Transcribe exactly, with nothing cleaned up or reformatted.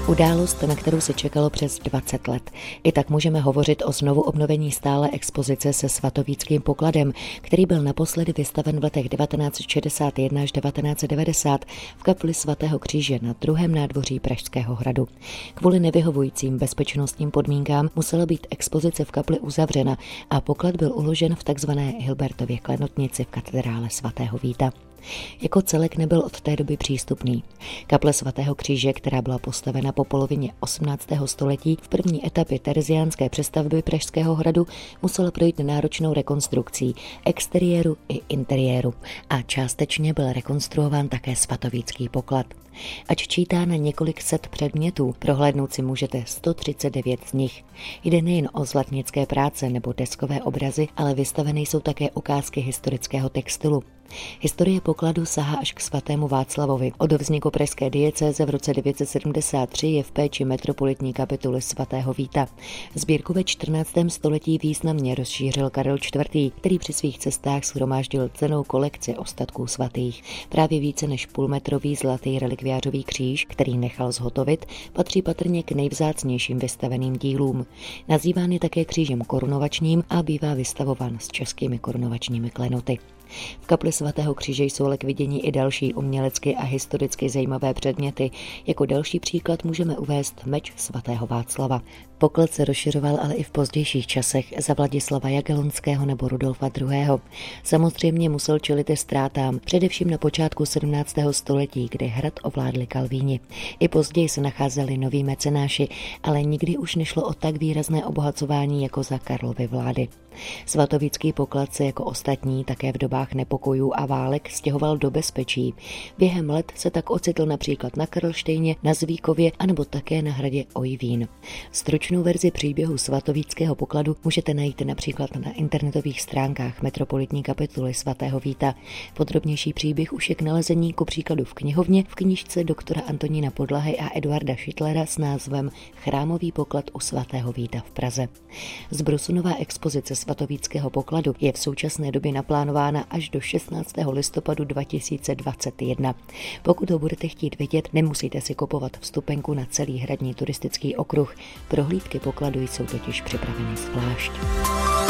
Událost, na kterou se čekalo přes dvacet let. I tak můžeme hovořit o znovu obnovení stálé expozice se svatovíckým pokladem, který byl naposledy vystaven v letech devatenáct set šedesát jedna až devatenáct set devadesát v kapli svatého Kříže na druhém nádvoří Pražského hradu. Kvůli nevyhovujícím bezpečnostním podmínkám musela být expozice v kapli uzavřena a poklad byl uložen v takzvané Hilbertově klenotnici v katedrále svatého Víta. Jako celek nebyl od té doby přístupný. Kaple svatého Kříže, která byla postavena po polovině osmnáctého století v první etapě tereziánské přestavby Pražského hradu, musela projít náročnou rekonstrukcí exteriéru i interiéru a částečně byl rekonstruován také svatovícký poklad. Ač čítá na několik set předmětů, prohlédnout si můžete sto třicet devět z nich. Jde nejen o zlatnické práce nebo deskové obrazy, ale vystaveny jsou také ukázky historického textilu. Historie pokladu sahá až k svatému Václavovi. Od vzniku pražské diecéze v roce devět set sedmdesát tři je v péči metropolitní kapituly svatého Víta. Sbírku ve čtrnáctém století významně rozšířil Karel čtvrtý, který při svých cestách shromáždil cennou kolekci ostatků svatých. Právě více než půlmetrový zlatý relikviářový kříž, který nechal zhotovit, patří patrně k nejvzácnějším vystaveným dílům. Nazýván je také křížem korunovačním a bývá vystavován s českými korunovačními klenoty. V kapli svatého Kříže jsou ale k vidění i další umělecky a historicky zajímavé předměty. Jako další příklad můžeme uvést meč svatého Václava. Poklad se rozšiřoval ale i v pozdějších časech za Vladislava Jagellonského nebo Rudolfa druhého. Samozřejmě musel čelit i ztrátám, především na počátku sedmnáctého století, kdy hrad ovládli Kalvíni. I později se nacházeli noví mecenáši, ale nikdy už nešlo o tak výrazné obohacování jako za Karlovy vlády. Svatovícký poklad se jako ostatní také v dobách nepokojů a válek stěhoval do bezpečí. Během let se tak ocitl například na Karlštejně, na Zvíkově anebo také na hradě Ojvín. Stručnou verzi příběhu svatovíckého pokladu můžete najít například na internetových stránkách metropolitní kapituly svatého Víta. Podrobnější příběh už je k nalezení ku příkladu v knihovně v knížce doktora Antonína Podlahy a Eduarda Schittlera s názvem Chrámový poklad u svatého Víta v Praze. Zbrusunová expozice svatovíckého pokladu je v současné době naplánována až do šestnáctého listopadu dva tisíce dvacet jedna. Pokud ho budete chtít vidět, nemusíte si kupovat vstupenku na celý hradní turistický okruh. Prohlídky pokladu jsou totiž připraveny zvlášť.